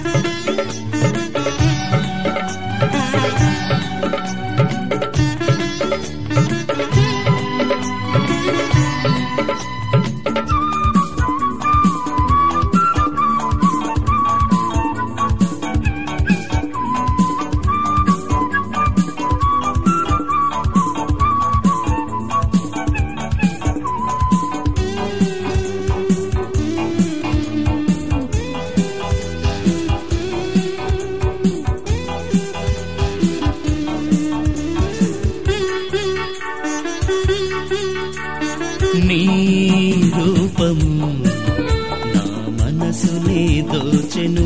నీ రూపము నా మనసునే దోచెను,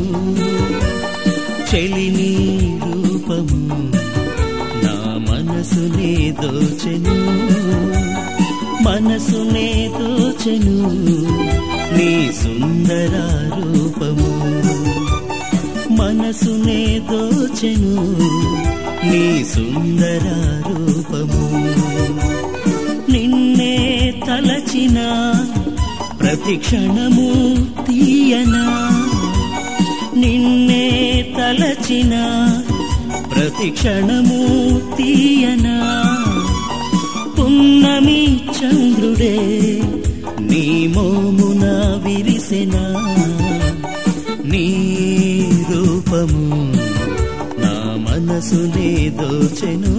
చెలి నీ రూపము నా మనసునే దోచెను, మనసునే దోచెను నీ సుందర రూపము, మనసునే దోచెను నీ సుందర రూపము. నిన్నే తలచిన ప్రతి క్షణము తీయనా, నిన్నే తలచిన ప్రతి క్షణము తీయనా, పున్నమి చంద్రుడే నీ మోమున విరిసెనా, నీ రూపము నా మనసునే దోచెను.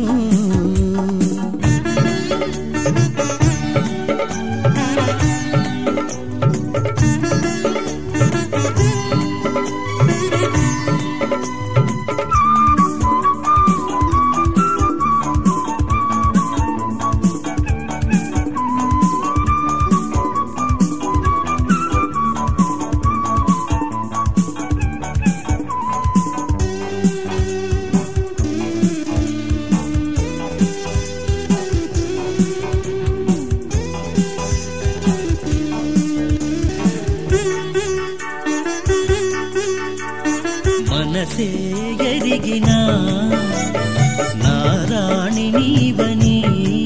మనసే ఎరిగిన నారాణి నీవని,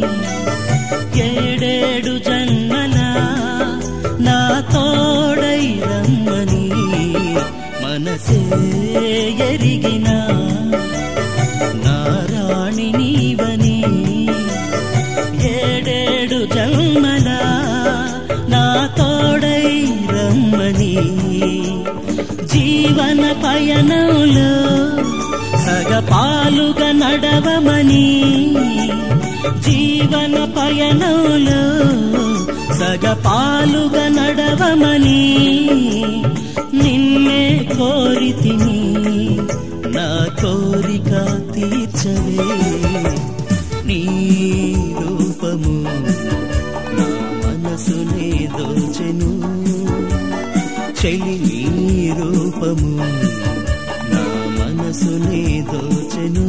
ఏడేడు జన్మల నా తోడై రమ్మని, మనసే ఎరిగిన నారాణి నీవని, ఏడేడు జన్మల నా తోడై రమ్మని, జీవన పయనంలో సగపాలుగా నడవమని, జీవన పయనంలో సగపాలుగా నడవమని, నిన్నే కోరితిని నా కోరిక తీర్చవే, నీ రూపము నా మనసునే దోచెను, చెలి నీ రూపము నా మనసునే దోచెను,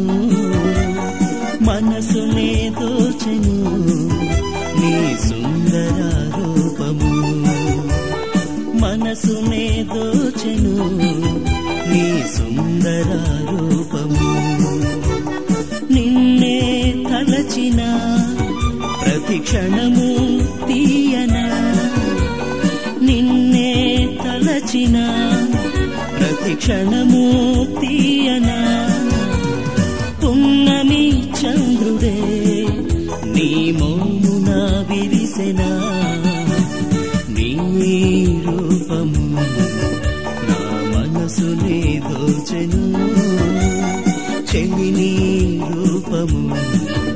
మనసునే దోచెను నీ సుందర రూపము, మనసునే దోచెను నీ సుందర రూపము. నిన్నే తలచిన ప్రతి క్షణము తీయనా, నిన్నే తలచిన ప్రతి క్షణము తీయనా, పున్నమి చంద్రుడే నీ మోమున విరిసెనా, నీ రూపము నా మనసునే దోచెను, చెలి నీ రూపము